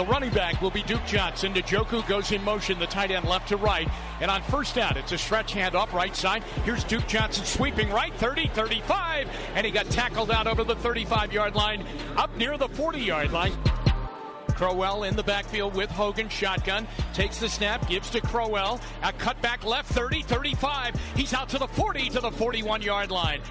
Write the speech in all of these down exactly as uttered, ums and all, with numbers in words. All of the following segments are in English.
The running back will be Duke Johnson. Njoku goes in motion, the tight end left to right. And on first down, it's a stretch handoff right side. Here's Duke Johnson sweeping right, thirty, thirty-five. And he got tackled out over the thirty-five-yard line, up near the forty-yard line. Crowell in the backfield with Hogan, shotgun, takes the snap, gives to Crowell, a cutback left, thirty, thirty-five. He's out to the forty, to the forty-one-yard line.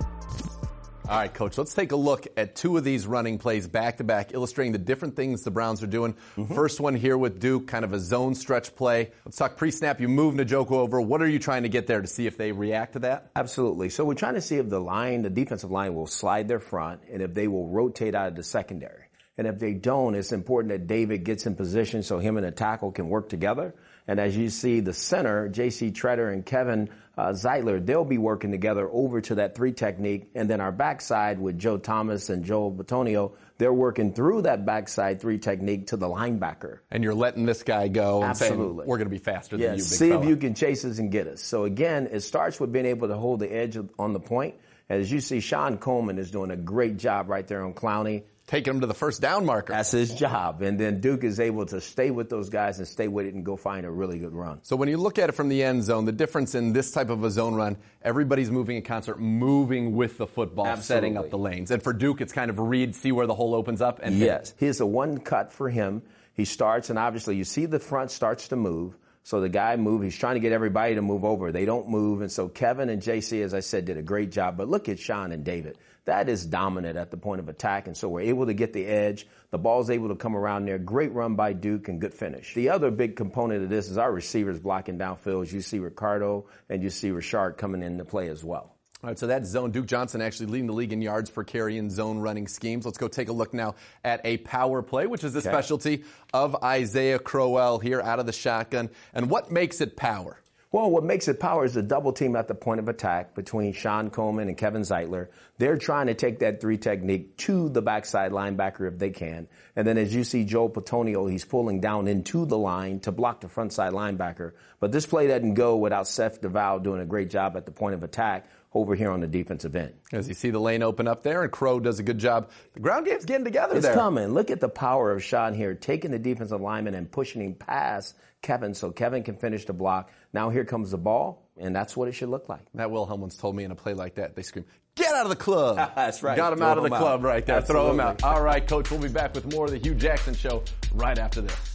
All right, Coach, let's take a look at two of these running plays back-to-back, illustrating the different things the Browns are doing. Mm-hmm. First one here with Duke, kind of a zone stretch play. Let's talk pre-snap. You move Njoku over. What are you trying to get there to see if they react to that? Absolutely. So we're trying to see if the line, the defensive line, will slide their front and if they will rotate out of the secondary. And if they don't, it's important that David gets in position so him and the tackle can work together. And as you see, the center, J C Tretter and Kevin uh, Zeitler, they'll be working together over to that three technique. And then our backside with Joe Thomas and Joel Bitonio, they're working through that backside three technique to the linebacker. And you're letting this guy go and Absolutely. saying, we're going to be faster yes, than you, big see fella. if you can chase us and get us. So again, it starts with being able to hold the edge on the point. As you see, Sean Coleman is doing a great job right there on Clowney. Taking him to the first down marker. That's his job. And then Duke is able to stay with those guys and stay with it and go find a really good run. So when you look at it from the end zone, the difference in this type of a zone run, everybody's moving in concert, moving with the football, Absolutely. setting up the lanes. And for Duke, it's kind of read, see where the hole opens up. And yes. Here's a one cut for him. He starts, and obviously you see the front starts to move. So the guy moved. He's trying to get everybody to move over. They don't move. And so Kevin and J C, as I said, did a great job. But look at Sean and David. That is dominant at the point of attack. And so we're able to get the edge. The ball's able to come around there. Great run by Duke and good finish. The other big component of this is our receivers blocking downfield. You see Ricardo and you see Richard coming into play as well. All right, so that zone, Duke Johnson actually leading the league in yards per carry in zone running schemes. Let's go take a look now at a power play, which is the okay. specialty of Isaiah Crowell here out of the shotgun. And what makes it power? Well, what makes it power is the double team at the point of attack between Sean Coleman and Kevin Zeitler. They're trying to take that three technique to the backside linebacker if they can. And then as you see Joel Bitonio, he's pulling down into the line to block the front side linebacker. But this play doesn't go without Seth DeVal doing a great job at the point of attack over here on the defensive end. As you see the lane open up there, and Crow does a good job. The ground game's getting together it's there. It's coming. Look at the power of Sean here, taking the defensive lineman and pushing him past Kevin so Kevin can finish the block. Now here comes the ball, and that's what it should look like. Matt Wilhelm once told me in a play like that, they scream, get out of the club. That's right. Got him Throw out of him the out. club right there. Absolutely. Throw him out. All right, Coach, we'll be back with more of the Hugh Jackson Show right after this.